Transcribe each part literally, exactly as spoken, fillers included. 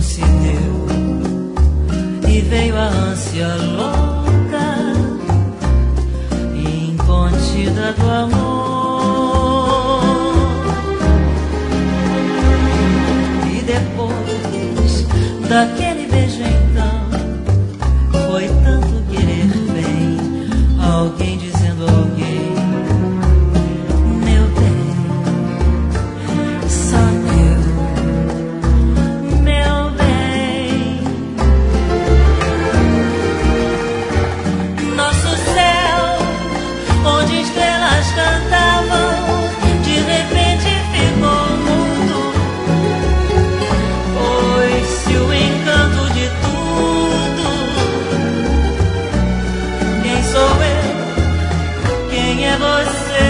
se deu e veio a ânsia louca e incontida do amor. E depois daquele beijo então foi tanto querer bem, alguém dizendo a alguém: meu bem, só eu, meu bem. Nosso céu, onde estrelas cantavam, de repente ficou mudo, foi-se o encanto de tudo. Quem sou eu? Quem é você?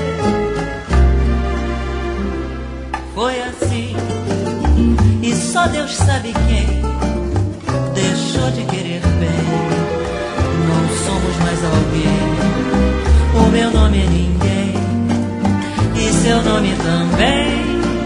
Foi assim, e só Deus sabe quem deixou de querer bem. Não somos mais alguém, o meu nome é ninguém, e seu nome também.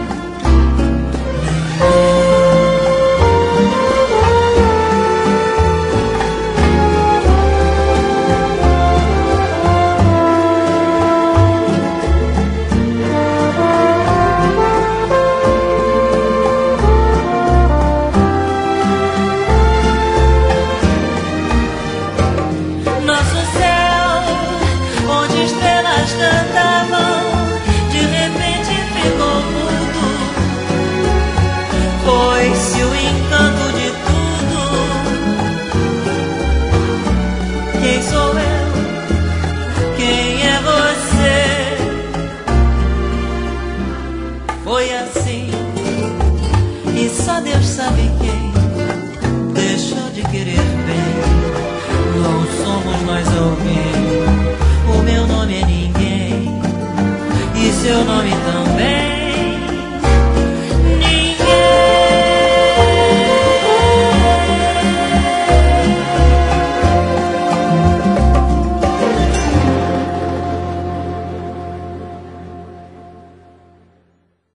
Nosso céu, onde estrelas cantavam, de repente ficou mudo, foi-se o encanto de tudo. Quem sou eu? Quem é você? Foi assim, e só Deus sabe quem deixou de querer bem. Não somos mais alguém, o meu nome é ninguém, e seu nome também.